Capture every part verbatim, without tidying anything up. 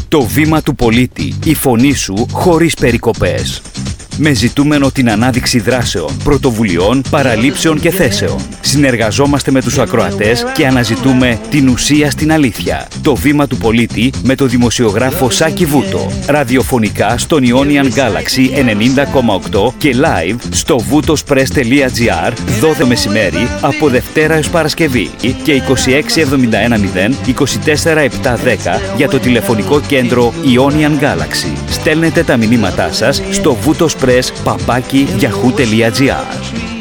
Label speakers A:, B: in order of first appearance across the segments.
A: Το βήμα του πολίτη, η φωνή σου χωρίς περικοπές. Με ζητούμενο την ανάδειξη δράσεων, πρωτοβουλειών, παραλήψεων και θέσεων. Συνεργαζόμαστε με τους ακροατές και αναζητούμε την ουσία στην αλήθεια. Το βήμα του πολίτη με το δημοσιογράφο Σάκη Βούτο. Ραδιοφωνικά στον Ionian Galaxy ενενήντα κόμμα οκτώ και live στο βουτοσπρες τελεία τζι άρ δώδεκα μεσημέρι από Δευτέρα έως Παρασκευή και είκοσι έξι εβδομήντα ένα μηδέν είκοσι τέσσερα επτακόσια δέκα για το τηλεφωνικό κέντρο Ionian Galaxy. Στέλνετε τα μηνύματά σας στο βουτοσπρες παπάκι yahoo τελεία τζι άρ.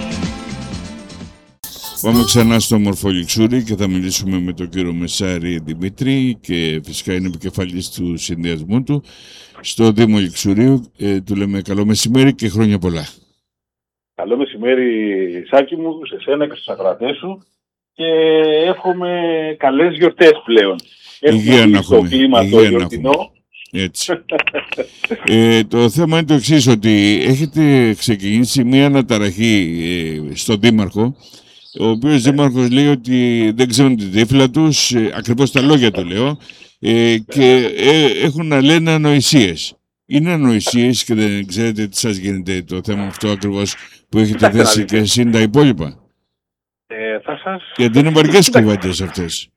B: Πάμε ξανά στο Μορφολιξούρι και θα μιλήσουμε με τον κύριο Μεσάρη Δημήτρη και φυσικά είναι επικεφαλής του συνδυασμού του στο Δήμο Λιξουρίου. Ε, του λέμε καλό μεσημέρι και χρόνια πολλά.
C: Καλό μεσημέρι Σάκη μου, σε σένα και στους ακροατές σου και εύχομαι καλές γιορτές πλέον.
B: Υγεία να έχουμε.
C: Το κλίμα το γιορτινό.
B: Έτσι. ε, το θέμα είναι το εξής, ότι έχετε ξεκινήσει μια αναταραχή ε, στον Δήμαρχο, ο οποίος Δήμαρχος λέει ότι δεν ξέρουν τη τύφλα τους, ε, ακριβώς τα λόγια του λέω, ε, και ε, έχουν να λένε ανοησίες. Είναι ανοησίες και δεν ξέρετε τι σας γίνεται το θέμα αυτό ακριβώς που έχετε θέσει και εσύ τα υπόλοιπα.
C: Ε, θα σας...
B: Γιατί είναι βαριές κουβέντες αυτές.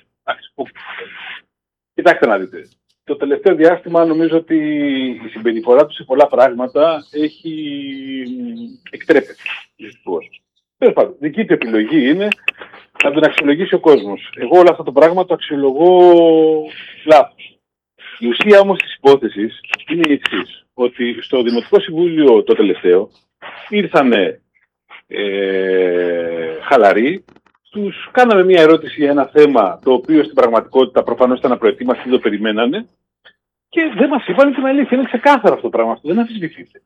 C: Κοιτάξτε να δείτε. Το τελευταίο διάστημα νομίζω ότι η συμπεριφορά του σε πολλά πράγματα έχει εκτρέπεται. Τέλος πάντων, δική του επιλογή είναι να τον αξιολογήσει ο κόσμος. Εγώ όλα αυτά το πράγμα το αξιολογώ λάθος. Η ουσία όμως της υπόθεσης είναι η εξής, ότι στο Δημοτικό Συμβούλιο το τελευταίο ήρθανε ε, χαλαροί, τους κάναμε μια ερώτηση για ένα θέμα το οποίο στην πραγματικότητα προφανώς ήταν απροετοίμαστοι, δεν το περιμένανε και δεν μας είπαν την αλήθεια. Είναι ξεκάθαρο αυτό το πράγμα, αυτό δεν αμφισβητείται.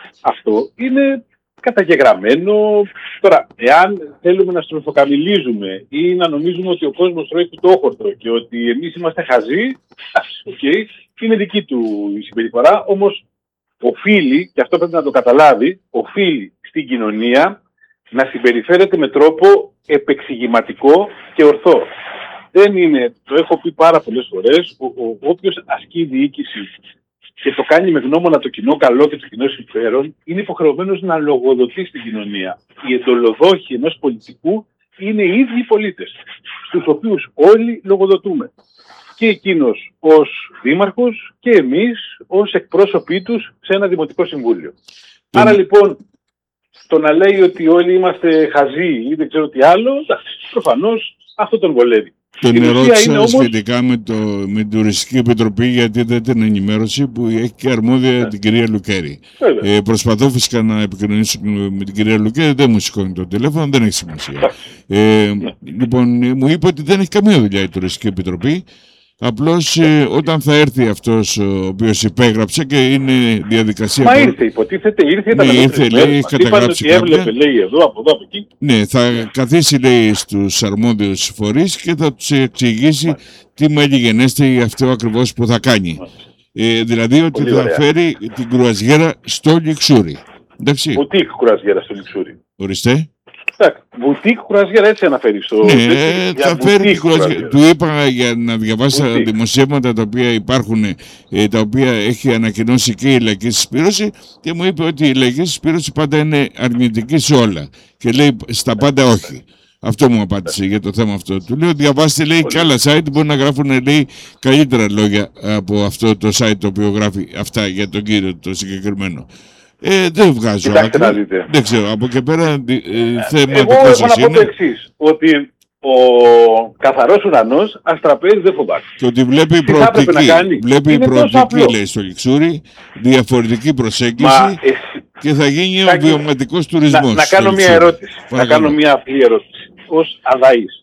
C: Αυτό είναι καταγεγραμμένο. Τώρα, εάν θέλουμε να στροφοκαμιλίζουμε ή να νομίζουμε ότι ο κόσμος τρώει κουτόχορτο και ότι εμείς είμαστε χαζοί, okay, είναι δική του η συμπεριφορά, όμως οφείλει, και αυτό πρέπει να το καταλάβει, οφείλει στην κοινωνία να συμπεριφέρεται με τρόπο επεξηγηματικό και ορθό. Δεν είναι, το έχω πει πάρα πολλές φορές, ο, ο, όποιος ασκεί διοίκηση και το κάνει με γνώμονα το κοινό καλό και το κοινό συμφέρον, είναι υποχρεωμένος να λογοδοτεί στην κοινωνία. Οι εντολοδόχοι ενός πολιτικού είναι οι ίδιοι πολίτες, στους οποίους όλοι λογοδοτούμε. Και εκείνος ως δήμαρχος και εμείς ως εκπρόσωποι τους σε ένα δημοτικό συμβούλιο. Mm. Άρα λοιπόν, το να λέει ότι όλοι είμαστε χαζοί ή δεν ξέρω τι άλλο, προφανώς αυτό τον βολεύει.
B: Τον ερώτησα όμως σχετικά με, το, με την Τουριστική Επιτροπή, γιατί δεν την ενημέρωση που έχει και αρμόδια yeah. την κυρία Λουκέρη. Ε, προσπαθώ φυσικά να επικοινωνήσω με την κυρία Λουκέρη, δεν μου σηκώνει το τηλέφωνο, δεν έχει σημασία. ε, yeah. Λοιπόν, μου είπε ότι δεν έχει καμία δουλειά η Τουριστική Επιτροπή. Απλώς ε, όταν θα έρθει αυτός ο οποίος υπέγραψε και είναι διαδικασία...
C: Μα ήρθε, υποτίθεται, ήρθε, ήταν
B: ναι, ήρθε, λέει, έχει καταγράψει
C: ότι έβλεπε, λέει, εδώ, από εδώ, από εκεί.
B: Ναι, θα καθίσει, λέει, στους αρμόδιους φορείς και θα τους εξηγήσει Μάλιστα. τι μελιγενέστε αυτό ακριβώς που θα κάνει. Ε, δηλαδή ότι Πολύ θα ωραία. φέρει την κρουαζιέρα στο Λιξούρι. Εντάξει.
C: Μπουτίκ κρουαζιέρα στο Λιξούρι.
B: Ορίστε.
C: Μπουτίκ κρουαζιέρα, έτσι αναφέρει στο.
B: Ναι, θα φέρει την κρουαζιέρα. Του είπα για να διαβάσει τα δημοσιεύματα τα οποία υπάρχουν, ε, τα οποία έχει ανακοινώσει και η Λαϊκή Συσπήρωση και μου είπε ότι η Λαϊκή Συσπήρωση πάντα είναι αρνητική σε όλα. Και λέει στα πάντα όχι. Αυτό μου απάντησε για το θέμα αυτό. Του λέω διαβάστε, λέει, και άλλα site μπορεί να γράφουν, λέει, καλύτερα λόγια από αυτό το site το οποίο γράφει αυτά για τον κύριο το συγκεκριμένο. Ε, δεν βγάζω άκρη. Δεν ξέρω, από και πέρα ε, θέμα
C: Εγώ έχω να πω το εξής, ότι ο καθαρός ουρανός αστραπέζι δεν φοβάται.
B: Και ότι βλέπει προοπτική, βλέπει προοπτική, λέει, στο Λιξούρι, διαφορετική προσέγγιση. Μα, εσύ, και θα γίνει ο βιωματικός τουρισμός.
C: Να, να κάνω μια ερώτηση, να κάνω μια απλή ερώτηση, ως αδαής.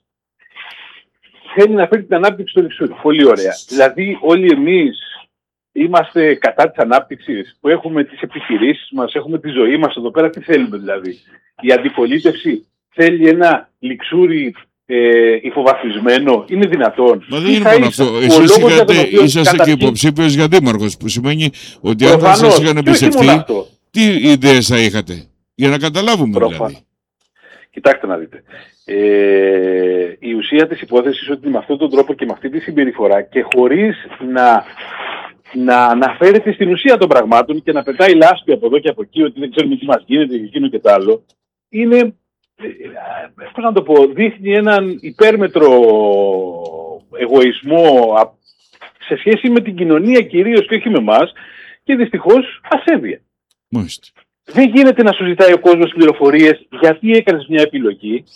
C: Θέλει να φέρει την ανάπτυξη στο Λιξούρι, πολύ ωραία. Δηλαδή όλοι εμείς είμαστε κατά της ανάπτυξης, που έχουμε τις επιχειρήσεις μας, έχουμε τη ζωή μας εδώ πέρα, τι θέλουμε δηλαδή? Η αντιπολίτευση θέλει ένα Λιξούρι ε, υφοβαθμισμένο, είναι δυνατόν?
B: Μα δεν είναι μόνο αυτό. Εσείς είσαστε και υποψήφιος για δήμαρχος, που σημαίνει ότι αν θα σας είχαν εμπιστευτεί, τι ιδέες θα είχατε? Για να καταλάβουμε Προφανώς. δηλαδή.
C: Κοιτάξτε να δείτε. Ε, η ουσία της υπόθεσης είναι ότι με αυτόν τον τρόπο και με αυτή τη συμπεριφορά και χωρίς να να αναφέρεται στην ουσία των πραγμάτων και να πετάει λάσπη από εδώ και από εκεί ότι δεν ξέρουμε τι μας γίνεται και εκείνο και το άλλο, είναι, πώς να το πω, δείχνει έναν υπέρμετρο εγωισμό σε σχέση με την κοινωνία κυρίως και όχι με εμάς, και δυστυχώς ασέβεια.
B: Μάλιστα.
C: Δεν γίνεται να σου ζητάει ο κόσμος πληροφορίες γιατί έκανες μια επιλογή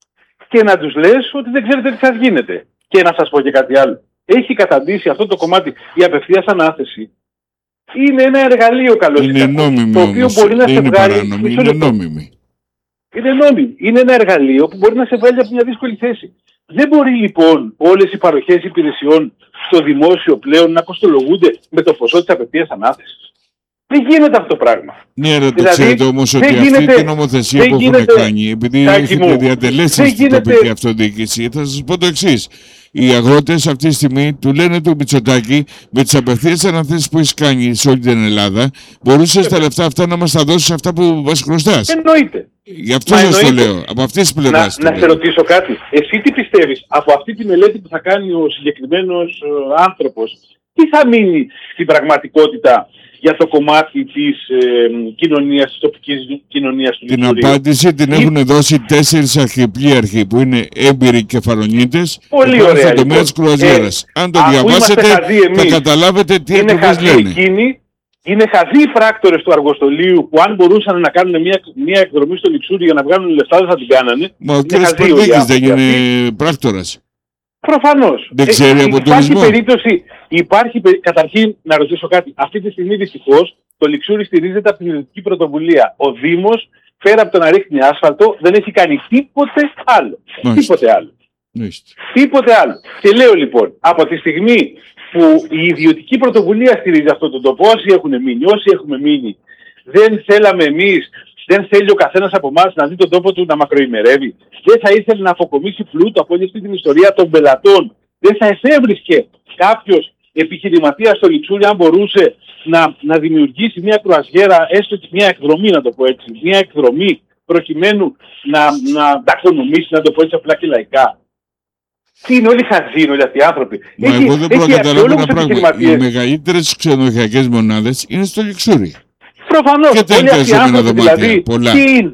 C: και να τους λες ότι δεν ξέρετε τι σας γίνεται. Και να σας πω και κάτι άλλο. Έχει καταντήσει αυτό το κομμάτι, η απευθείας ανάθεση είναι ένα εργαλείο καλό.
B: Είναι νόμιμη
C: το οποίο
B: όμως,
C: μπορεί να
B: δεν
C: σε
B: είναι
C: βγάλει.
B: παράνομη, είναι νόμιμη.
C: Είναι νόμιμη. Είναι ένα εργαλείο που μπορεί να σε βγάλει από μια δύσκολη θέση. Δεν μπορεί λοιπόν όλες οι παροχές υπηρεσιών στο δημόσιο πλέον να κοστολογούνται με το ποσό της απευθείας ανάθεσης. Δεν γίνεται αυτό το πράγμα.
B: Ναι, αλλά το
C: Δηλαδή,
B: ξέρετε όμως ότι
C: γίνεται,
B: αυτή την νομοθεσία που έχουν κάνει, επειδή έχετε διατελέσει στην
C: γίνεται,
B: τοπική αυτοδιοίκηση, θα σας πω το εξής. Οι αγρότες αυτή τη στιγμή του λένε του Μητσοτάκη, με τις απευθείας αναθέσεις που έχεις κάνει σε όλη την Ελλάδα, μπορούσες τα λεφτά αυτά να μας τα δώσεις αυτά που μας χρωστάς.
C: Εννοείται.
B: Γι' αυτό σας το λέω, από αυτές τις πλευράς.
C: Να, να σε ρωτήσω κάτι. Εσύ τι πιστεύεις, από αυτή τη μελέτη που θα κάνει ο συγκεκριμένος ε, άνθρωπος, τι θα μείνει στην πραγματικότητα για το κομμάτι της ε, κοινωνίας, της τοπικής κοινωνίας του
B: Την
C: Λιξουρίου?
B: απάντηση την έχουν Ή... δώσει τέσσερις αρχιπλήρχοι που είναι έμπειροι κεφαλονίτες.
C: Πολύ ωραία.
B: Στον τομέα της κρουαζιέρας. Ε, Αν το διαβάσετε θα καταλάβετε τι ακριβώς λένε.
C: Εκείνοι, είναι χαζοί οι πράκτορες του αργοστολίου που αν μπορούσαν να κάνουν μια, μια εκδρομή στο Λιξούριο για να βγάλουν λεφτά δεν θα την κάνανε.
B: Μα ο κ. Σπορδίκης δεν είναι πράκτορας?
C: Προφανώς.
B: Δεν ξέρει ε, από
C: υπάρχει περίπτωση, υπάρχει, καταρχήν να ρωτήσω κάτι. Αυτή τη στιγμή δυστυχώς το Λιξούρι στηρίζεται από την ιδιωτική πρωτοβουλία. Ο Δήμος, πέρα από το να ρίχνει άσφαλτο, δεν έχει κάνει τίποτε άλλο.
B: Μάλιστα.
C: Τίποτε άλλο.
B: Μάλιστα.
C: Τίποτε άλλο. Και λέω λοιπόν, από τη στιγμή που η ιδιωτική πρωτοβουλία στηρίζει αυτό το τόπο, όσοι έχουν μείνει, όσοι έχουμε μείνει, δεν θέλαμε εμείς, δεν θέλει ο καθένας από εμάς να δει τον τόπο του να μακροημερεύει. Δεν θα ήθελε να αποκομίσει πλούτο από όλη αυτή την ιστορία των πελατών. Δεν θα εφεύρισκε κάποιος επιχειρηματίας στο Λιξούρι αν μπορούσε να, να δημιουργήσει μια κρουαζιέρα, έστω και μια εκδρομή, να το πω έτσι, μια εκδρομή προκειμένου να, να ταξονομήσει, να το πω έτσι απλά και λαϊκά. Τι είναι όλοι χαζοί, όλοι αυτοί οι άνθρωποι.
B: Μα έχει, εγώ δεν μπορώ να καταλάβω ένα πράγμα. Οι μεγαλύτερες ξενοδοχειακές μονάδες είναι στο Λιξούρι.
C: Προφανώς,
B: και
C: όλοι αυτοί οι άνθρωποι δηλαδή,
B: πολλά.
C: τι είναι,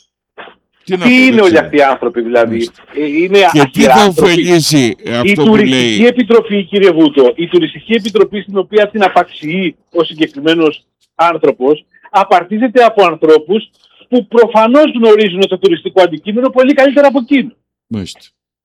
C: τι τι είναι όλοι αυτοί οι άνθρωποι δηλαδή, είναι
B: και τι θα ωφελήσει αυτό
C: η
B: που λέει.
C: Η τουριστική επιτροπή, κύριε Βούτο, η τουριστική επιτροπή στην οποία την απαξιεί ο συγκεκριμένος άνθρωπος, απαρτίζεται από ανθρώπους που προφανώς γνωρίζουν το τουριστικό αντικείμενο πολύ καλύτερα από εκείνο.
B: Μάλιστα.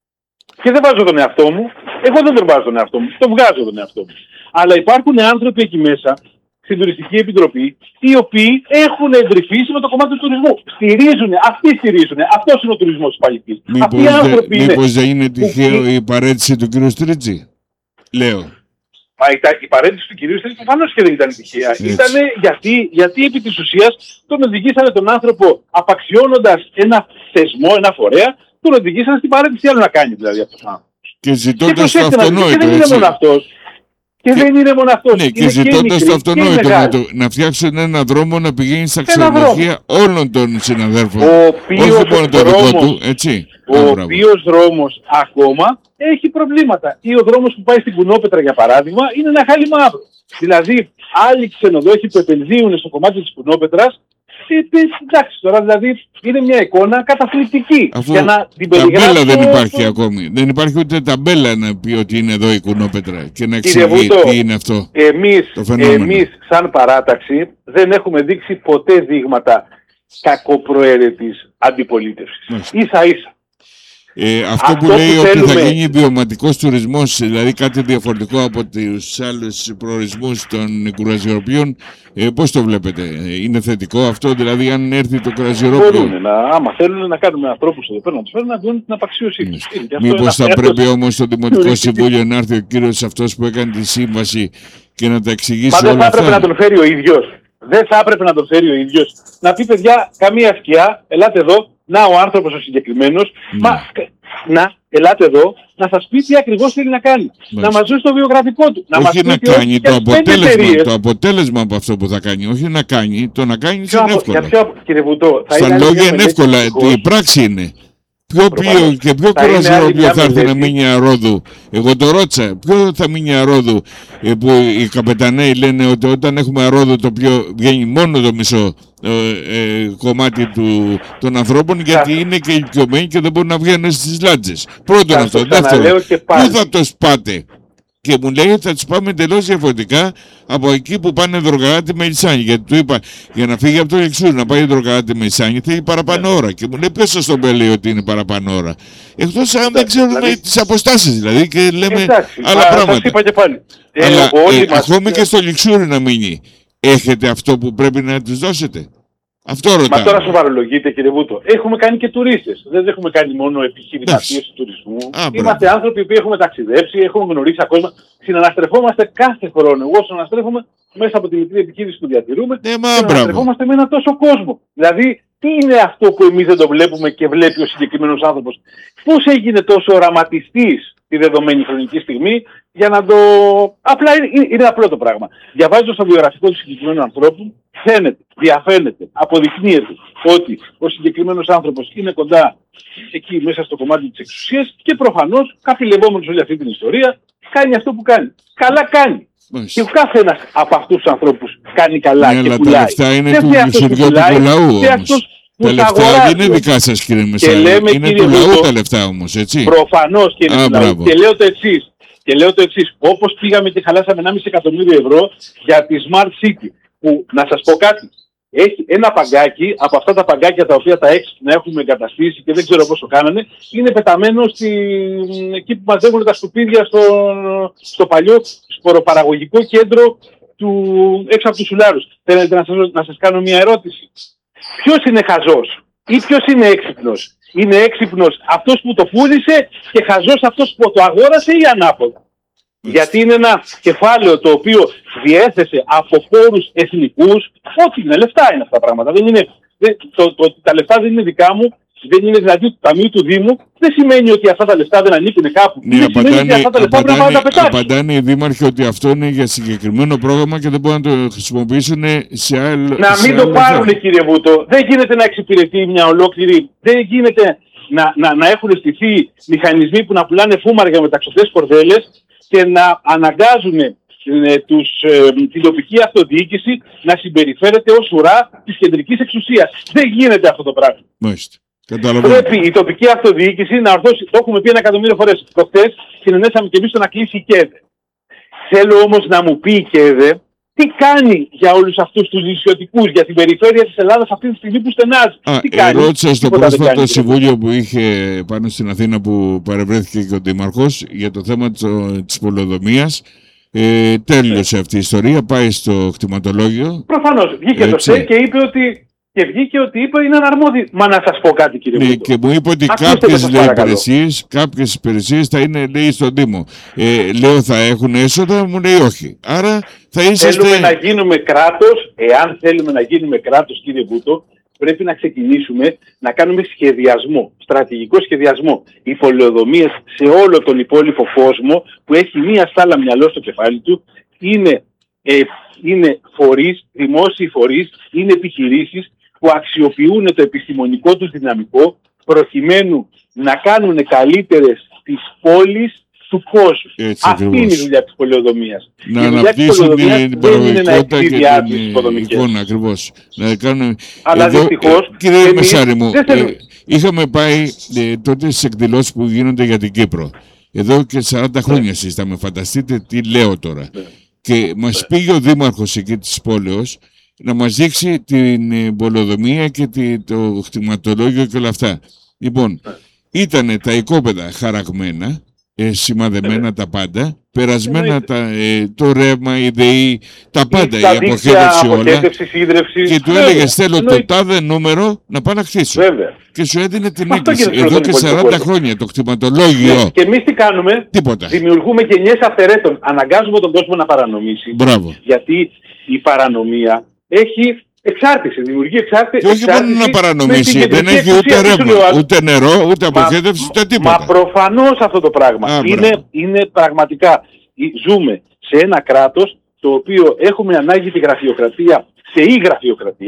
C: Και δεν βάζω τον εαυτό μου, εγώ δεν τον βάζω τον εαυτό μου, το βγάζω τον εαυτό μου. Αλλά υπάρχουν άνθρωποι εκεί μέσα, στην Τουριστική Επιτροπή, οι οποίοι έχουν εντρυφήσει με το κομμάτι του τουρισμού. Στηρίζουν, αυτοί στηρίζουν. Αυτός είναι ο τουρισμός της παλικής.
B: Μήπως, δε, μήπως δεν είναι τυχαίο η παρέτηση του κ. Στρίτζη? Λέω.
C: Μα η, η παρέτηση του κ. Στρίτζη προφανώς και δεν ήταν τυχαία. Ήταν γιατί, γιατί επί της ουσίας τον οδηγήσανε τον άνθρωπο απαξιώνοντας ένα θεσμό, ένα φορέα, τον οδηγήσανε στην παρέτηση. Τι άλλο να κάνει δηλαδή αυτός ο άνθρωπος.
B: Και ζητώντας το αυτονόητο.
C: Και δεν είναι μόνο αυτός. Και, και δεν είναι μόνο αυτό.
B: Ναι, και ζητώντας το αυτονόητο να, το, να φτιάξουν έναν δρόμο να πηγαίνει στα ξενοδοχεία όλων των συναδέλφων. Όχι μόνο το δικό του, έτσι.
C: Ο οποίος δρόμος ακόμα έχει προβλήματα. Ή ο δρόμος που πάει στην Κουνόπετρα, για παράδειγμα, είναι ένα χάλι μαύρο. Δηλαδή, άλλοι ξενοδόχοι που επενδύουν στο κομμάτι της Κουνόπετρας, εντάξει, τώρα δηλαδή είναι μια εικόνα καταθλιπτική.
B: Αφού
C: για να την
B: ταμπέλα δεν υπάρχει ακόμη. Δεν υπάρχει ούτε ταμπέλα να πει ότι είναι εδώ η Κουνόπετρα και να εξηγεί τι είναι αυτό.
C: Εμείς, εμείς σαν παράταξη δεν έχουμε δείξει ποτέ δείγματα κακοπροαίρετης αντιπολίτευσης. Ίσα ίσα.
B: Ε, αυτό, αυτό που λέει που ότι θέλουμε... θα γίνει βιωματικός τουρισμός, δηλαδή κάτι διαφορετικό από τους άλλους προορισμούς των κουραζιεροποιών, ε, πώς το βλέπετε? Είναι θετικό αυτό, δηλαδή αν έρθει το κουραζιερόπιο?
C: Μπορούν να, άμα θέλουν να κάνουμε ανθρώπους εδώ πέρα να τους φέρουν να δουν την απαξίωσή τους.
B: Μήπως θα πρέπει έτος... όμως στο Δημοτικό Συμβούλιο να έρθει ο κύριος αυτός που έκανε τη σύμβαση και να τα εξηγήσει όλα αυτά?
C: Μα δεν θα έπρεπε να τον φέρει ο ίδιος. Δεν θα έπρεπε να τον φέρει ο ίδιος. Να πει, παιδιά, καμία σκιά, ελάτε εδώ. Να ο άνθρωπος ο συγκεκριμένος, ναι. Μα, να, ελάτε εδώ, να σας πει τι ακριβώς θέλει να κάνει. Μάλιστα. Να μας δώσει το βιογραφικό του.
B: Να όχι μας να κάνει το αποτέλεσμα, το αποτέλεσμα από αυτό που θα κάνει. Όχι να κάνει, το να κάνει είναι εύκολο.
C: Ποιο, κύριε Βουτό, θα
B: στα λόγια είναι εύκολα, η πράξη είναι. Ποιο πλοίο και ποιο κρουαζιερόπλοιο θα έρθει να μείνει αρόδου? Εγώ το ρώτησα. Ποιο θα μείνει αρόδου, ε, που οι καπεταναίοι λένε ότι όταν έχουμε αρόδου το πλοίο βγαίνει μόνο το μισό ε, ε, κομμάτι του, των ανθρώπων, γιατί θα... είναι και ηλικιωμένοι και δεν μπορούν να βγαίνουν στις λάτζες. Πρώτον αυτό. Δεύτερον, πού θα το σπάτε? Και μου λέει ότι θα τους πάμε εντελώς διαφορετικά από εκεί που πάνε Δρογαράτη με Ηλισάνη. Γιατί του είπα, για να φύγει από το Λιξούρι να πάει Δρογαράτη με Ηλισάνη θέλει παραπάνω ώρα. Και μου λέει, ποιος σας τον λέει ότι είναι παραπάνω ώρα? Εκτός αν δεν ξέρουμε δηλαδή... τις αποστάσεις δηλαδή και λέμε εντάξει, άλλα α, πράγματα. Είπα και πάλι. Αλλά ε, ε, μας... ακόμη και στο Λιξούρι να μείνει, έχετε αυτό που πρέπει να τους δώσετε? Αυτό ρωτάω. Μα τώρα σοβαρολογείτε, κύριε Βούτο. Έχουμε κάνει και τουρίστες. Δεν έχουμε κάνει μόνο επιχειρηματίες του τουρισμού. Α, είμαστε άνθρωποι που έχουμε ταξιδέψει, έχουμε γνωρίσει ακόμα. Συναναστρεφόμαστε κάθε χρόνο. Εγώ συναναστρέφομαι μέσα από τη μικρή επιχείρηση που διατηρούμε. Ναι, μα, συναναστρεφόμαστε με ένα τόσο κόσμο. Δηλαδή, τι είναι αυτό που εμείς δεν το βλέπουμε και βλέπει ο συγκεκριμένος άνθρωπος? Πώς έγινε τόσο οραματιστής τη δεδομένη χρονική στιγμή για να το... Απλά είναι, είναι απλό το πράγμα. Διαβάζοντας το βιογραφικό του συγκεκριμένου ανθρώπου, φαίνεται, διαφαίνεται, αποδεικνύεται ότι ο συγκεκριμένος άνθρωπος είναι κοντά εκεί μέσα στο κομμάτι της εξουσίας και προφανώς καπηλευόμενος όλη αυτή την ιστορία κάνει αυτό που κάνει. Καλά κάνει. Μάλιστα. Και ο κάθε ένας από αυτούς τους ανθρώπους κάνει καλά ναι, και πουλάει. Τα λεφτά είναι του μισοδιώτικου λαού όμως. Τα λεφτά δεν είναι δικά σας, κύριε Μεσσάλη. Είναι του λαού τα λεφτά όμως, έτσι. Προφανώς και είναι του λαού. Και λέω το εξής. Και λέω το εξής. Όπως πήγαμε και χαλάσαμε ενάμιση εκατομμύριο ευρώ για τη Smart City. Που να σας πω κάτι. Έχει ένα παγκάκι, από αυτά τα παγκάκια τα οποία τα έξυπνα έχουμε εγκαταστήσει και δεν ξέρω πόσο κάνανε, είναι πεταμένο στη... εκεί που μαζεύουν τα σκουπίδια στο, στο παλιό σποροπαραγωγικό κέντρο του... έξω από τους Σουλάρους. Θέλετε να σας, να σας κάνω μια ερώτηση? Ποιος είναι χαζός ή ποιος είναι έξυπνος? Είναι έξυπνος αυτός που το πούλησε και χαζός αυτός που το αγόρασε ή ανάποδα? Γιατί είναι ένα κεφάλαιο το οποίο διέθεσε από φόρους εθνικούς. Ό,τι είναι, λεφτά είναι αυτά τα πράγματα. Δεν είναι, δεν, το, το, τα λεφτά δεν είναι δικά μου, δεν είναι δηλαδή του Ταμείου του Δήμου. Δεν σημαίνει ότι αυτά τα λεφτά δεν ανήκουν κάπου. Ναι, δεν απαντάνε, σημαίνει ότι αυτά τα λεφτά απαντάνε, πρέπει να τα πετάξουν. Απαντάνε οι δήμαρχοι ότι αυτό είναι για συγκεκριμένο πρόγραμμα και δεν μπορούν να το χρησιμοποιήσουν σε άλλο. Να μην το πάρουν, κύριε Βούτο. Δεν γίνεται να εξυπηρετεί μια ολόκληρη. Δεν γίνεται να, να, να έχουν στηθεί μηχανισμοί που να πουλάνε φούμαρα για μεταξωτές κορδέλες και να αναγκάζουν ε, τους, ε, την τοπική αυτοδιοίκηση να συμπεριφέρεται ως ουρά της κεντρικής εξουσίας. Δεν γίνεται αυτό το πράγμα. Μάλιστα. Πρέπει η τοπική αυτοδιοίκηση να ορθώσει, το έχουμε πει ένα εκατομμύριο φορές. Προχτές συνενέσαμε και εμείς το να κλείσει η ΚΕΔΕ. Θέλω όμως να μου πει η ΚΕΔΕ τι κάνει για όλους αυτούς τους νησιωτικούς, για την περιφέρεια της Ελλάδας αυτή τη στιγμή που στενάζει. Α, τι κάνει? Ρώτησα στο πρόσφατο συμβούλιο που είχε πάνω στην Αθήνα που παρευρέθηκε και ο Δήμαρχος για το θέμα της πολεοδομίας. Ε, τέλειωσε αυτή η ιστορία, πάει στο κτηματολόγιο. Προφανώς, βγήκε έτσι. Το ΣΕ και είπε ότι... Και βγήκε ότι είπε είναι αναρμόδιοι. Μα να σας πω κάτι, κύριε Βούτο. Ναι, και μου είπε ότι κάποιες υπηρεσίες, κάποιες υπηρεσίες θα είναι, λέει, στον Δήμο. Ε, λέω θα έχουν έσοδα, μου λέει όχι. Άρα θα είσαστε... Θέλουμε να γίνουμε κράτος, εάν θέλουμε να γίνουμε κράτος, κύριε Βούτο, πρέπει να ξεκινήσουμε να κάνουμε σχεδιασμό, στρατηγικό σχεδιασμό. Οι πολεοδομίες σε όλο τον υπόλοιπο κόσμο που έχει μία στάλα μυαλό στο κεφάλι του είναι, ε, είναι φορείς, δημόσιοι φορείς, είναι επιχειρήσεις που αξιοποιούν το επιστημονικό τους δυναμικό προκειμένου να κάνουν καλύτερες τις πόλεις του κόσμου. Έτσι, αυτή ακριβώς. Είναι η δουλειά της πολεοδομίας. Να αναπτύσσουν την παραγωγικότητα και την εικόνα ακριβώς. Να κάνουν... Αλλά εδώ, δυστυχώς... Ε, κύριε εμείς, Μεσάρη μου, ε, είχαμε πάει ε, τότε στις εκδηλώσεις που γίνονται για την Κύπρο. Εδώ και σαράντα χρόνια συζητάμε. Φανταστείτε τι λέω τώρα. Ναι. Και μας ναι. πήγε ο Δήμαρχος εκεί της πόλεως να μας δείξει την πολεοδομία και το κτηματολόγιο και όλα αυτά. Λοιπόν, ήτανε τα οικόπεδα χαραγμένα, ε, σημαδεμένα τα πάντα, περασμένα τα, ε, το ρεύμα, η ΔΕΗ, τα πάντα, η αποχέτευση όλα. Και του έλεγες θέλω το τάδε νούμερο να πάω να χτίσω. Βέβαια. Και σου έδινε την έκκληση. Εδώ και σαράντα χρόνια το κτηματολόγιο. Ναι. Και εμείς τι κάνουμε? Τίποτα. Δημιουργούμε γενιές αυθαιρέτων. Αναγκάζουμε τον κόσμο να παρανομήσει. Μπράβο. Γιατί η παρανομία έχει εξάρτηση, δημιουργεί εξάρτηση. Και όχι μόνο να παρανομήσει, δεν έχει ούτε ρεύμα, ούτε νερό, ούτε αποχέτευση, ούτε τίποτα. Μα προφανώς αυτό το πράγμα. Α, είναι, είναι πραγματικά, ζούμε σε ένα κράτος το οποίο έχουμε ανάγκη τη γραφειοκρατία σε ή γραφειοκρατία,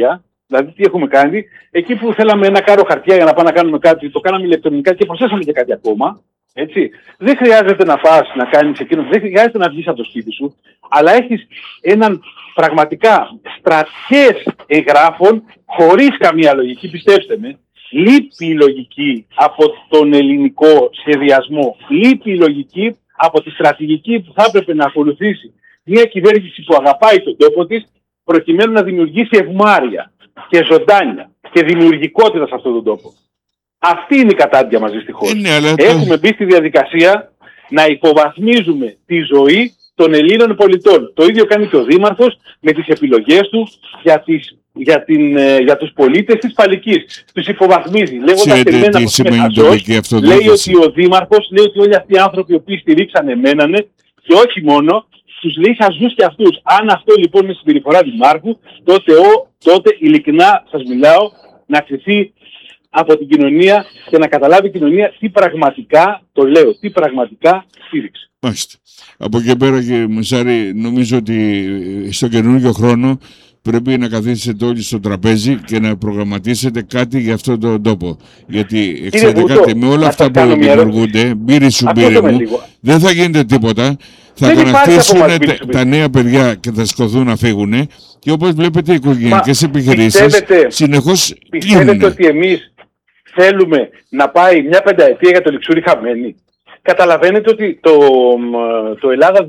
C: Δηλαδή, τι έχουμε κάνει, εκεί που θέλαμε ένα κάρο χαρτιά για να πάμε να κάνουμε κάτι, το κάναμε ηλεκτρονικά και προσθέσαμε και κάτι ακόμα. Έτσι. Δεν χρειάζεται να πας να κάνεις εκείνο, δεν χρειάζεται να βγεις από το σπίτι σου, αλλά έχεις έναν πραγματικά στρατιές εγγράφων χωρίς καμία λογική, πιστέψτε με. Λείπει η λογική από τον ελληνικό σχεδιασμό, λείπει η λογική από τη στρατηγική που θα έπρεπε να ακολουθήσει μια κυβέρνηση που αγαπάει τον τόπο της, προκειμένου να δημιουργήσει ευμάρεια και ζωντάνια και δημιουργικότητα σε αυτόν τον τόπο. Αυτή είναι η κατάντια μας δυστυχώς. Έχουμε μπει στη διαδικασία να υποβαθμίζουμε τη ζωή των Ελλήνων πολιτών. Το ίδιο κάνει και ο Δήμαρχος με τις επιλογές του για, τις, για, την, για τους πολίτες της Παλικής. Τους υποβαθμίζει. Λέγοντας εμένα πως λέει ότι ο Δήμαρχος, λέει ότι όλοι αυτοί οι άνθρωποι οι οποίοι στηρίξανε μένανε και όχι μόνο, τους λέει χαζούς και αυτούς. Αν αυτό λοιπόν είναι συμπεριφορά Δημάρχου, τότε, ο, τότε ειλικρινά σας μιλάω να κρυθεί από την κοινωνία και να καταλάβει η κοινωνία τι πραγματικά, το λέω, τι πραγματικά στήριξε.
B: Μάλιστα. Από εκεί πέρα, κύριε Μουσάρη, νομίζω ότι στο καινούργιο χρόνο πρέπει να καθίσετε όλοι στο τραπέζι και να προγραμματίσετε κάτι για αυτόν τον τόπο. Γιατί, ξέρετε κάτι, με όλα αυτά που δημιουργούνται, μπύρι σου μπύρι μου, δεν θα γίνεται τίποτα. Θα κατακτήσουν τα νέα παιδιά και θα σκοθούν να φύγουν. Και όπως βλέπετε, οι οικογενειακές επιχειρήσεις συνεχώς
C: πιστεύετε
B: γίνονται.
C: ότι εμείς θέλουμε να πάει μια πενταετία για το Λιξούρι χαμένη? Καταλαβαίνετε ότι το, το Ελλάδα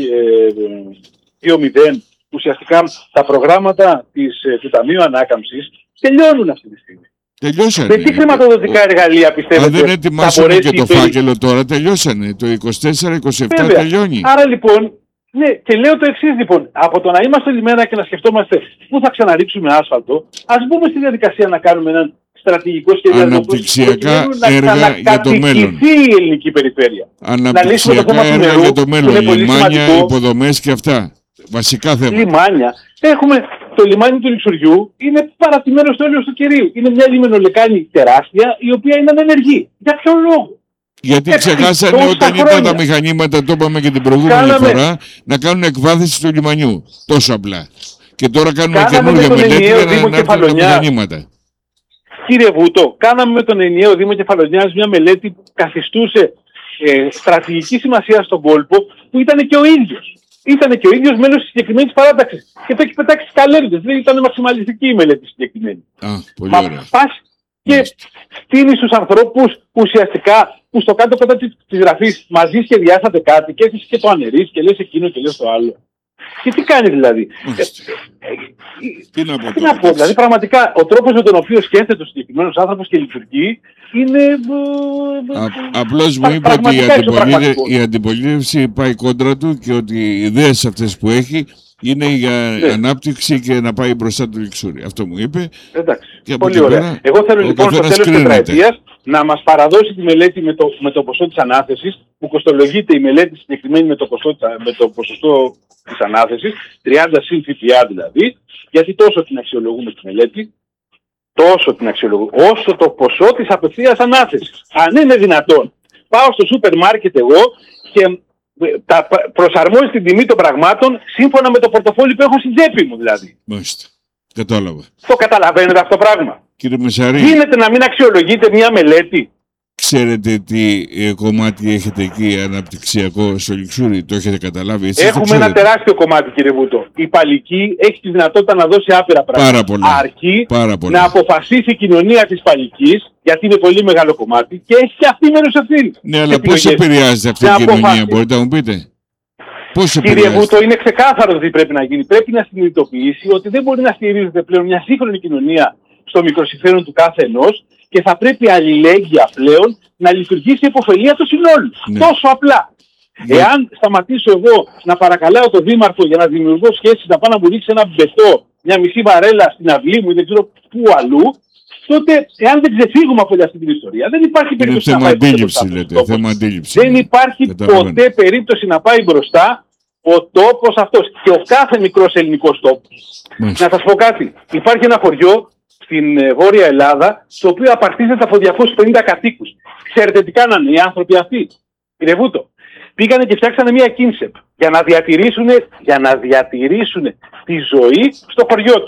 C: δύο μηδέν, ουσιαστικά τα προγράμματα της, του Ταμείου Ανάκαμψης τελειώνουν αυτή τη στιγμή.
B: Τελειώσανε.
C: Με τι χρηματοδοτικά
B: ο...
C: εργαλεία πιστεύετε?
B: Αν δεν ετοιμάσανε και το φάκελο τώρα, τελειώσανε. Το είκοσι τέσσερα είκοσι επτά
C: Βέβαια.
B: τελειώνει.
C: Άρα λοιπόν, ναι, και λέω το εξής λοιπόν, από το να είμαστε λιμένα και να σκεφτόμαστε πού θα ξαναρίξουμε άσφαλτο, ας μπούμε στη διαδικασία να κάνουμε έναν στρατηγικό σχεδιασμό
B: αναπτυξιακά έργα για το μέλλον.
C: η ελληνική περιφέρεια.
B: Αναπτυξιακά έργα για το μέλλον. Λιμάνια, υποδομές και αυτά. Βασικά θέματα.
C: Λιμάνια. Έχουμε το λιμάνι του Λιξουριού, είναι παρατημένο στο έλεος του Κερίου. Είναι μια λιμενολεκάνη τεράστια, η οποία είναι ανενεργή. Για ποιον λόγο?
B: Γιατί ξεχάσανε όταν ήταν τα μηχανήματα, το είπαμε και την προηγούμενη Κάναμε... φορά, να κάνουν εκβάθυνση του λιμανιού. Τόσο απλά. Και τώρα κάνουμε καινούργια μελέτη για να έρθουν τα μηχανήματα.
C: Κύριε Βούτο, κάναμε με τον ενιαίο Δήμο Κεφαλονιάς μια μελέτη που καθιστούσε ε, στρατηγική σημασία στον κόλπο, που ήταν και ο ίδιος. Ήταν και ο ίδιος μέλος της συγκεκριμένης παράταξης. Και το έχει πετάξει στις καλένδες. Δεν ήταν μαξιμαλιστική η μελέτη συγκεκριμένη.
B: Α, πολύ Μα ωραία.
C: Πας και στείνεις στους ανθρώπους που ουσιαστικά που στο κάτω-κάτω της, της γραφής μαζί σχεδιάσατε κάτι και έχεις και το ανερείς και λες εκείνο και λες το άλλο. Και τι κάνει δηλαδή?
B: Ε, τι να πω,
C: τι να πω δηλαδή, πραγματικά ο τρόπος με τον οποίο σκέφτεται ο συγκεκριμένος άνθρωπος και λειτουργεί είναι...
B: Α, απλώς μου είπε ότι η, αντιπολίτευση, η αντιπολίτευση πάει κόντρα του και ότι οι ιδέες αυτές που έχει είναι για ναι. ανάπτυξη και να πάει μπροστά του Λιξούρι. Αυτό μου είπε.
C: Εντάξει, πολύ ωραία. Πέρα, εγώ θέλω λοιπόν στο τέλος της τετραετίας να μας παραδώσει τη μελέτη με το, με το ποσό της ανάθεσης, που κοστολογείται η μελέτη συγκεκριμένη με το, ποσό, με το ποσοστό της ανάθεσης, τριάντα συν ΦΠΑ δηλαδή, γιατί τόσο την αξιολογούμε τη μελέτη, τόσο την αξιολογούμε, όσο το ποσό της απευθείας ανάθεσης. Αν είναι δυνατόν, πάω στο σούπερ μάρκετ εγώ και τα προσαρμόζει την τιμή των πραγμάτων σύμφωνα με το πορτοφόλι που έχω στην τσέπη μου δηλαδή.
B: Μάλιστα. Κατάλαβα.
C: Το καταλαβαίνετε αυτό το πράγμα?
B: Κύριε Μεσαρή,
C: γίνεται να μην αξιολογείτε μια μελέτη?
B: Ξέρετε τι ε, κομμάτι έχετε εκεί αναπτυξιακό στο Λιξούρι? Το έχετε καταλάβει? Εσείς
C: έχουμε ένα τεράστιο κομμάτι, κύριε Βούτο. Η Παλική έχει τη δυνατότητα να δώσει άπειρα πράγματα.
B: Πάρα πολλά.
C: Αρκεί
B: Πάρα πολλά.
C: να αποφασίσει η κοινωνία της Παλικής, γιατί είναι πολύ μεγάλο κομμάτι και έχει και αυτή μέρος ευθύνη.
B: Ναι, αλλά πώς επηρεάζεται αυτή η κοινωνία, αποφασίσει. Μπορείτε να μου πείτε? Πώς
C: Κύριε Βούτο, είναι ξεκάθαρο τι πρέπει να γίνει. Πρέπει να συνειδητοποιήσει ότι δεν μπορεί να στηρίζεται πλέον μια σύγχρονη κοινωνία στο μικροσυμφέρον του κάθε ενός και θα πρέπει αλληλέγγυα πλέον να λειτουργήσει η υποφελία του συνόλου. Ναι. Τόσο απλά. Ναι. Εάν σταματήσω εγώ να παρακαλάω τον Δήμαρχο για να δημιουργώ σχέσεις, να πάω να μου ρίξει ένα μπετό, μια μισή βαρέλα στην αυλή μου ή δεν ξέρω πού αλλού, τότε εάν δεν ξεφύγουμε από αυτή την ιστορία, δεν υπάρχει περίπτωση να πάει
B: αντίληψη, λέτε, θέμα αντίληψη.
C: Δεν υπάρχει ποτέ περίπτωση να πάει μπροστά ο τόπος αυτός και ο κάθε μικρός ελληνικός τόπος. Να σας πω κάτι. Υπάρχει ένα χωριό στην Βόρεια Ελλάδα, το οποίο απαρτίζεται από διακόσιους πενήντα κατοίκους. Ξέρετε τι κάνανε οι άνθρωποι αυτοί? Κύριε Βούτο, πήγανε και φτιάξανε μια κίνσεπ για να διατηρήσουν, για να διατηρήσουν τη ζωή στο χωριό τους.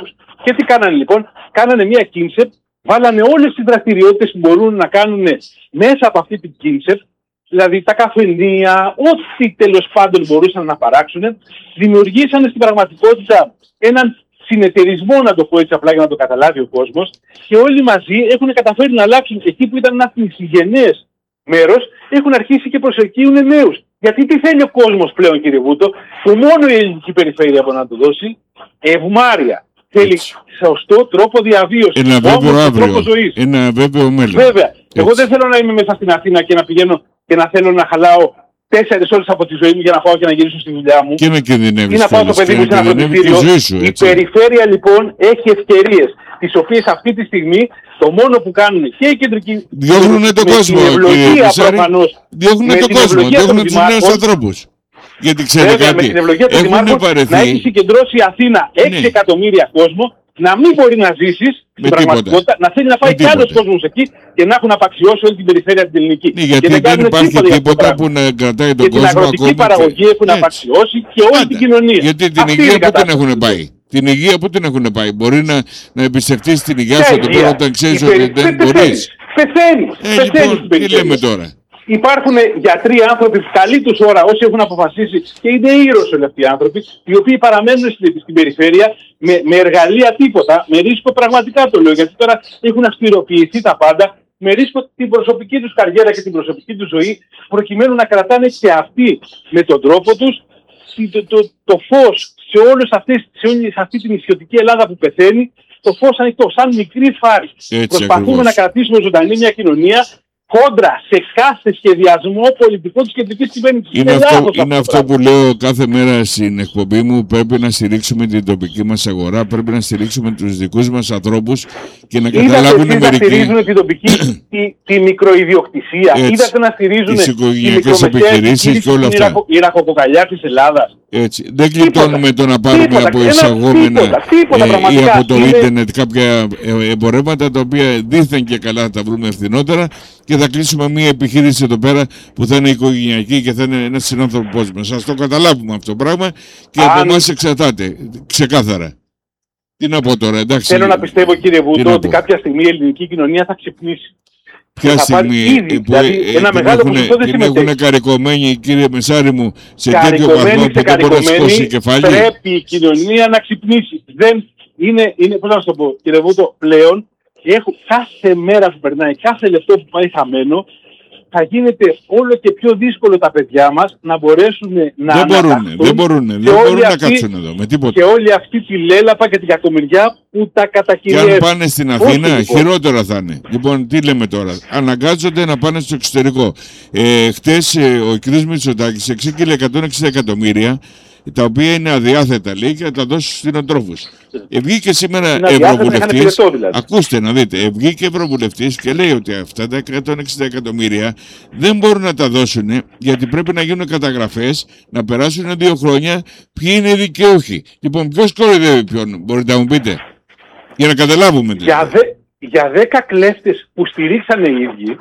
C: Και τι κάνανε λοιπόν? Κάνανε μια κίνσεπτ, βάλανε όλες τις δραστηριότητες που μπορούν να κάνουν μέσα από αυτή την κίνσεπτ, δηλαδή τα καφενεία, ό,τι τέλος πάντων μπορούσαν να παράξουν, δημιουργήσανε στην πραγματικότητα έναν συνεταιρισμό, να το πω έτσι απλά για να το καταλάβει ο κόσμος, και όλοι μαζί έχουν καταφέρει να αλλάξουν εκεί που ήταν ένα θνησιγενές μέρος, έχουν αρχίσει και προσελκύουν νέους. Γιατί τι θέλει ο κόσμος πλέον, κύριε Βούτο, που μόνο η ελληνική περιφέρεια μπορεί να του δώσει? Ευμάρεια. Θέλει σωστό τρόπο διαβίωσης,
B: ένα βέβαιο αύριο,
C: τρόπο ζωής.
B: Ένα βέβαιο μέλλον.
C: Βέβαια.
B: Έτσι.
C: Εγώ δεν θέλω να είμαι μέσα στην Αθήνα και να πηγαίνω και να θέλω να χαλάω τέσσερις ώρες από τη ζωή μου για να πάω και να γυρίσω στη δουλειά μου.
B: Και να κινδυνεύεις.
C: Ή να πάω το παιδί μου σε ένα φροντιστήριο. Η περιφέρεια λοιπόν έχει ευκαιρίες, τις οποίες αυτή τη στιγμή το μόνο που κάνουν και οι κεντρικοί.
B: Διώχνουν τον κόσμο.
C: Ευλογία προφανώς.
B: Διώχνουν τον κόσμο. Διώχνουν τους νέους ανθρώπους. Γιατί ξέρετε κάτι.
C: Με την ευλογία του Δημάρχου να έχει συγκεντρώσει η Αθήνα έξι ναι. εκατομμύρια κόσμο, να μην μπορεί να ζήσει στην πραγματικότητα, να θέλει να πάει κι άλλος κόσμος εκεί και να έχουν απαξιώσει όλη την περιφέρεια την ελληνική.
B: Ναι, γιατί δεν, δεν υπάρχει τίποτα που να κρατάει τον
C: και
B: κόσμο.
C: Και την αγροτική παραγωγή και... έχουν απαξιώσει και όλη Πάντα. την κοινωνία.
B: Γιατί την αυτή υγεία που την έχουν πάει. Την υγεία που την έχουν πάει. Μπορεί να, να εμπιστευτείς την υγεία σου τώρα όταν ξέρεις ότι δεν μπορείς.
C: Πεθαίνεις.
B: Λοιπόν, τι λέμε τώρα.
C: Υπάρχουν γιατροί άνθρωποι, καλή τους ώρα, όσοι έχουν αποφασίσει και είναι ήρωες όλοι αυτοί οι άνθρωποι, οι οποίοι παραμένουν στην, στην περιφέρεια με, με εργαλεία τίποτα, με ρίσκο, πραγματικά το λέω, γιατί τώρα έχουν αυστηροποιηθεί τα πάντα, με ρίσκο την προσωπική τους καριέρα και την προσωπική τους ζωή, προκειμένου να κρατάνε και αυτοί με τον τρόπο τους το, το, το φως σε όλες αυτές, σε όλη σε αυτή την νησιωτική Ελλάδα που πεθαίνει, το φως ανοιχτό, σαν μικρή φάρη. Προσπαθούμε ακριβώς να κρατήσουμε ζωντανή μια κοινωνία κόντρα σε κάθε σχεδιασμό πολιτικό της κεντρικής κυβέρνησης.
B: Είναι, είναι, αυτό, είναι αυτό που λέω κάθε μέρα στην εκπομπή μου. Πρέπει να στηρίξουμε την τοπική μας αγορά, πρέπει να στηρίξουμε τους δικούς μας ανθρώπους και να καταλάβουν μερικοί.
C: Είδατε να στηρίζουν την τοπική, τη, τη μικροϊδιοκτησία, έτσι, είδατε να στηρίζουν
B: τις οικογενειακές επιχειρήσεις και όλα αυτά.
C: Η ραχοκοκαλιά της Ελλάδας.
B: Έτσι. Δεν γλιτώνουμε το να πάρουμε τίποτα, από εισαγόμενα τίποτα, τίποτα, ε, ή από το είναι... ίντερνετ κάποια εμπορεύματα τα οποία δήθεν και καλά θα τα βρούμε φθηνότερα και θα κλείσουμε μια επιχείρηση εδώ πέρα που θα είναι οικογενειακή και θα είναι ένας συνάνθρωπος μας. Ας το καταλάβουμε αυτό το πράγμα και Αν... από εμάς εξαρτάται ξεκάθαρα. Τι να πω τώρα, εντάξει.
C: Θέλω να πιστεύω, κύριε Βούτο, ότι κάποια στιγμή η ελληνική κοινωνία θα ξυπνήσει.
B: Ποια στιγμή ήδη, που δηλαδή, ε, ένα την, έχουν, την έχουν καρικωμένη, κύριε Μεσάρη μου, σε τέτοιο βαθμό που δεν μπορεί να σηκώσει κεφάλι.
C: Πρέπει η κοινωνία να ξυπνήσει. Δεν είναι, είναι πώς να σου το πω, κύριε Βούτο, πλέον έχω, κάθε μέρα που περνάει, κάθε λεπτό που πάει χαμένο, θα γίνεται όλο και πιο δύσκολο τα παιδιά μας να μπορέσουν να
B: δεν μπορούν, δεν μπορούν, δεν μπορούν να αυτή, κάτσουν εδώ με τίποτα.
C: Και όλη αυτή τη λέλαπα και την κακομοιριά που τα κατακυριεύουν.
B: Και αν πάνε στην Αθήνα, όχι, χειρότερα θα είναι. Λοιπόν, τι λέμε τώρα. Αναγκάζονται να πάνε στο εξωτερικό. Ε, χτες ε, ο κ. Μητσοτάκης εξήγηλε εκατόν εξήντα εκατομμύρια, τα οποία είναι αδιάθετα, λέει, και θα τα δώσει στους κτηνοτρόφους. Ε, βγήκε σήμερα ευρωβουλευτής, δηλαδή. Ακούστε να δείτε, ε, βγήκε ευρωβουλευτής και λέει ότι αυτά τα εκατόν εξήντα εκατομμύρια δεν μπορούν να τα δώσουν γιατί πρέπει να γίνουν καταγραφές, να περάσουν δύο χρόνια, ποιοι είναι οι δικαιούχοι. Λοιπόν, ποιος κοροϊδεύει ποιον, μπορείτε να μου πείτε, για να καταλάβουμε.
C: Για, δε, για δέκα κλέφτες που στηρίξανε οι ίδιοι,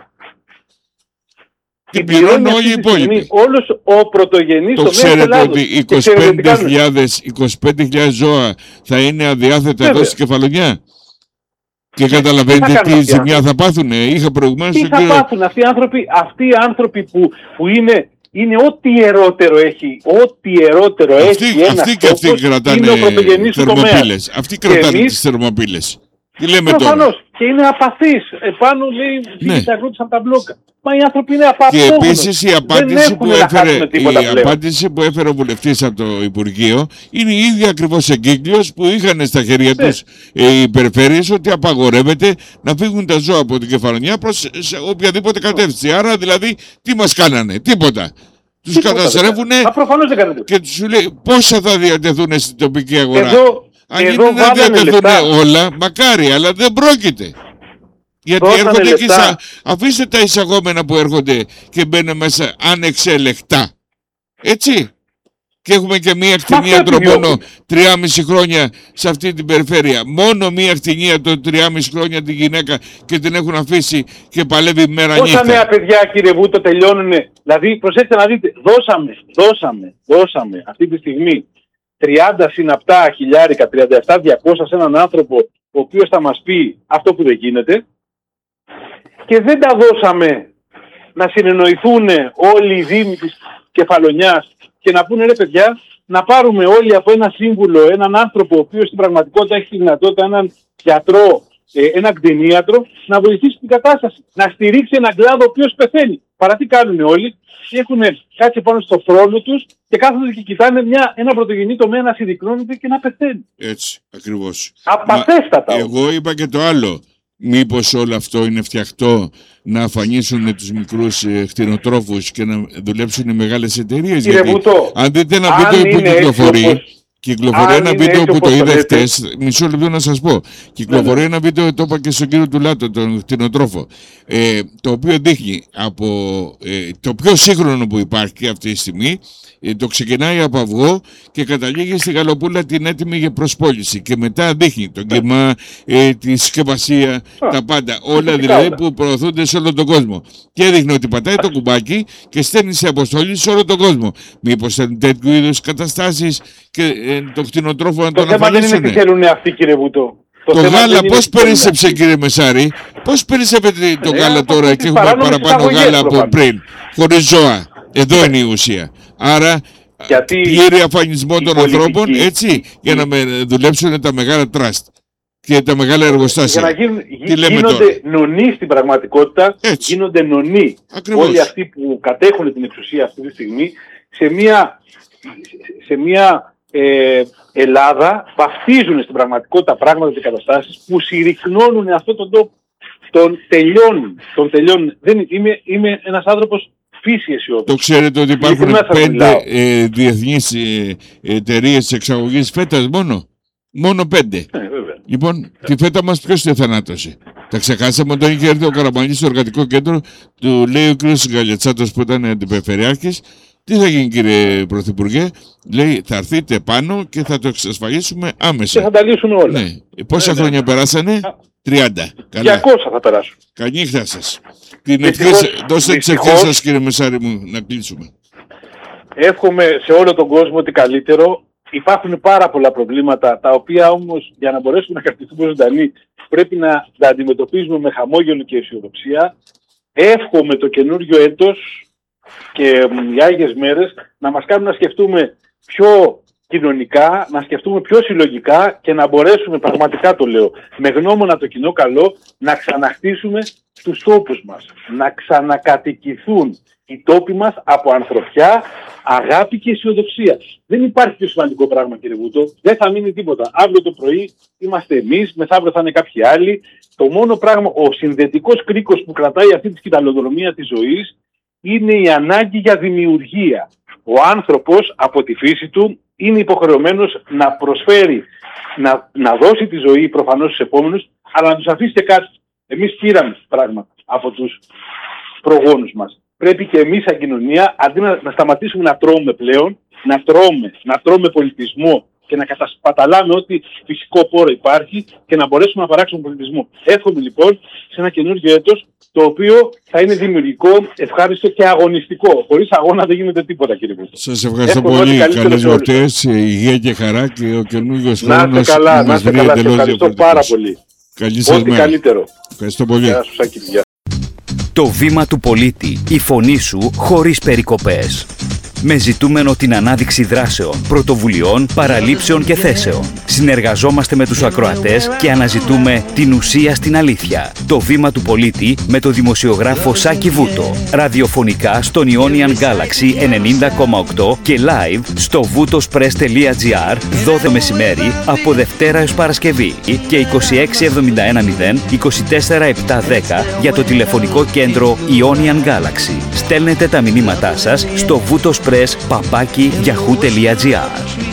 B: την πληρώνουν όλοι οι υπόλοιποι.
C: Όλος ο πρωτογενής
B: το ξέρετε ότι είκοσι πέντε χιλιάδες ζώα θα είναι αδιάθετα εδώ στη Κεφαλονιά. Και καταλαβαίνετε τι, τι ζημιά θα πάθουν. Είχα προηγουμένως...
C: Τι θα κύριο... πάθουν αυτοί οι άνθρωποι, αυτοί οι άνθρωποι που, που είναι, είναι ό,τι ιερότερο έχει. Ό,τι ιερότερο
B: αυτοί,
C: έχει
B: αυτοί ένας και αυτοί κρατάνε θερμοπύλες. Αυτοί κρατάνε εμείς... τις θερμοπύλες. Τι λέμε
C: προφανώς.
B: Τώρα.
C: Και είναι απαθείς. Επάνω λέει
B: ναι.
C: αγρότες από τα μπλόκα. Μα οι άνθρωποι είναι απαθείς.
B: Και επίσης η απάντηση που έφερε, η απάντηση που έφερε ο βουλευτής από το Υπουργείο είναι η ίδια ακριβώς εγκύκλειος που είχαν στα χέρια ναι. τους οι περιφέρειες ότι απαγορεύεται να φύγουν τα ζώα από την Κεφαλονιά προς οποιαδήποτε κατεύθυνση. Άρα δηλαδή τι μας κάνανε, τίποτα. Τους καταστρέφουνε και τους λέει πόσα θα διατεθούν στην τοπική αγορά.
C: Εδώ...
B: Αν είναι να διατεθούν όλα, μακάρι, αλλά δεν πρόκειται. Γιατί δώσανε έρχονται λεπτά. Και σα... αφήστε τα εισαγόμενα που έρχονται και μπαίνουν μέσα ανεξέλεκτα. Έτσι. Και έχουμε και μία κτηνίατρο μόνο τριάμιση χρόνια σε αυτή την περιφέρεια. Μόνο μία κτηνίατρο τριάμιση χρόνια τη γυναίκα και την έχουν αφήσει και παλεύει μέρα νύχτα.
C: Πόσα νέα παιδιά, κύριε Βούτο, τελειώνουνε. Δηλαδή, προσέξτε να δείτε, δώσαμε, δώσαμε, δώσαμε αυτή τη στιγμή τριάντα συναπτά χιλιάρικα, τριάντα επτά διακόσια σε έναν άνθρωπο ο οποίος θα μας πει αυτό που δεν γίνεται, και δεν τα δώσαμε να συνεννοηθούν όλοι οι δήμοι της Κεφαλονιάς και να πούνε ρε παιδιά, να πάρουμε όλοι από ένα σύμβουλο έναν άνθρωπο ο οποίος στην πραγματικότητα έχει τη δυνατότητα, έναν γιατρό, έναν κτηνίατρο, να βοηθήσει την κατάσταση, να στηρίξει έναν κλάδο ο οποίος πεθαίνει. Παρά τι κάνουν όλοι, έχουν κάτσει πάνω στο φρόνο τους και κάθονται και κοιτάνε μια, ένα πρωτογενή τομέα να συρρυκνώνεται και να πεθαίνει.
B: Έτσι, ακριβώς.
C: Απαθέστατα.
B: Εγώ είπα και το άλλο. Μήπως όλο αυτό είναι φτιαχτό να αφανίσουν τους μικρούς ε, κτηνοτρόφους και να δουλέψουν οι μεγάλες εταιρείες?
C: Κύριε
B: Γιατί
C: Βουτό,
B: αν δείτε ένα βίντεο που κυκλοφορεί, όπως... κυκλοφορεί ένα βίντεο που το είδα χτες, μισό λεπτό να σας πω. Κυκλοφορεί ναι, ένα βίντεο, το είπα και στον κύριο Τουλάτο, τον κτηνοτρόφο, ε, το οποίο δείχνει από ε, το πιο σύγχρονο που υπάρχει αυτή τη στιγμή. Ε, το ξεκινάει από αυγό και καταλήγει στη γαλοπούλα την έτοιμη για προσπόληση. Και μετά δείχνει τον κεμά, ε, τη συσκευασία, τα πάντα. Όλα δηλαδή που προωθούνται σε όλο τον κόσμο. Και έδειχνε ότι πατάει το κουμπάκι και στέλνει σε αποστολή σε όλο τον κόσμο. Μήπως θέλουν τέτοιου είδους καταστάσεις και ε, το κτηνοτρόφο να τον αφανίσουν?
C: Το θέμα δεν είναι τι θέλουν αυτοί, κύριε Βουτό.
B: Το, το γάλα πώς περίσσεψε, κύριε Μεσάρη? Πώς περίσσεψε το ε, γάλα τώρα και έχουμε παραπάνω γάλα από πριν, χωρίς ζώα? Εδώ είναι η ουσία. Άρα πλήρη αφανισμό των ανθρώπων, έτσι, για να με δουλέψουν τα μεγάλα τραστ και τα μεγάλα εργοστάσια.
C: Για να γίνουν, Τι λέμε γίνονται τώρα? νονοί στην πραγματικότητα, έτσι. Γίνονται νονοί. Ακριβώς. Όλοι αυτοί που κατέχουν την εξουσία αυτή τη στιγμή σε μια, σε μια ε, Ελλάδα βαφτίζουν στην πραγματικότητα πράγματα και καταστάσεις που συρρυκνώνουν αυτόν τον τόπο. Τον τελειώνουν. Τον τελειώνουν. Δεν, είμαι, είμαι ένας άνθρωπος φύση αισιόδοξος.
B: Το ξέρετε ότι υπάρχουν πέντε ε, διεθνείς ε, εταιρείες εξαγωγής φέτας μόνο. Μόνο πέντε.
C: Ε,
B: λοιπόν, τη φέτα μας ποιος τη θανάτωσε? Τα ξεχάσαμε όταν είχε έρθει ο Καραμανλής στο εργατικό κέντρο, του λέει ο κ. Γκαλιατσάτος που ήταν αντιπεριφερειάρχης, τι θα γίνει κύριε Πρωθυπουργέ? Λέει θα έρθετε πάνω και θα το εξασφαλίσουμε άμεσα.
C: Και θα τα λύσουν όλα.
B: Ναι. Πόσα ε, χρόνια ναι. περάσανε? τριάντα. Καλά.
C: διακόσια θα περάσουν.
B: Καληνύχτα σας. Την ευχές, δώστε τις ευχές σας κύριε Μεσάρη μου να κλείσουμε.
C: Εύχομαι σε όλο τον κόσμο ότι καλύτερο. Υπάρχουν πάρα πολλά προβλήματα τα οποία όμως για να μπορέσουμε να κρατηθούμε ζωντανοί πρέπει να τα αντιμετωπίζουμε με χαμόγελο και αισιοδοξία. Εύχομαι το καινούριο έτος και οι Άγιες μέρες να μας κάνουν να σκεφτούμε πιο κοινωνικά, να σκεφτούμε πιο συλλογικά και να μπορέσουμε, πραγματικά το λέω, με γνώμονα το κοινό καλό, να ξαναχτίσουμε τους τόπους μας. Να ξανακατοικηθούν οι τόποι μας από ανθρωπιά, αγάπη και αισιοδοξία. Δεν υπάρχει πιο σημαντικό πράγμα, κύριε Βούτο. Δεν θα μείνει τίποτα. Αύριο το πρωί είμαστε εμείς, μεθαύριο θα είναι κάποιοι άλλοι. Το μόνο πράγμα, ο συνδετικός κρίκος που κρατάει αυτή τη σκηταλοδρομία της ζωής είναι η ανάγκη για δημιουργία. Ο άνθρωπος από τη φύση του είναι υποχρεωμένος να προσφέρει, να, να δώσει τη ζωή προφανώς στους επόμενους, αλλά να τους αφήσει και κάτι. Εμείς πήραμε πράγματα από τους προγόνους μας. Πρέπει και εμείς σαν κοινωνία, αντί να, να σταματήσουμε να τρώμε πλέον, να τρώμε, να τρώμε πολιτισμό και να κατασπαταλάμε ό,τι φυσικό πόρο υπάρχει και να μπορέσουμε να παράξουμε πολιτισμό. Εύχομαι λοιπόν σε ένα καινούργιο έτος, το οποίο θα είναι δημιουργικό, ευχάριστο και αγωνιστικό. Χωρίς αγώνα δεν γίνεται τίποτα, κύριε Βούτο.
B: Σας ευχαριστώ πολύ. Καλές γιορτές, υγεία και χαρά και ο καινούργιος χρόνος.
C: Να είστε καλά, να είστε καλά. Σας ευχαριστώ πάρα πολύ.
B: Καλή σας
C: Ό,τι
B: μέρα.
C: καλύτερο.
B: Ευχαριστώ πολύ.
C: Γεια σου, Σάκη.
A: Το βήμα του πολίτη. Η φωνή σου χωρίς περικοπές. Με ζητούμενο την ανάδειξη δράσεων, πρωτοβουλειών, παραλήψεων και θέσεων. Συνεργαζόμαστε με τους ακροατές και αναζητούμε την ουσία στην αλήθεια. Το βήμα του πολίτη με το δημοσιογράφο Σάκη Βούτο. Ραδιοφωνικά στον Ionian Galaxy ενενήντα κόμμα οκτώ και live στο βουτοσπρες τελεία τζι άρ δώδεκα μεσημέρι από Δευτέρα έως Παρασκευή και είκοσι έξι εβδομήντα ένα μηδέν είκοσι τέσσερα επτακόσια δέκα για το τηλεφωνικό κέντρο Ionian Galaxy. Στέλνετε τα μηνύματά σας στο βουτοσπρες παπάκι γιαχού τελεία τζι άρ.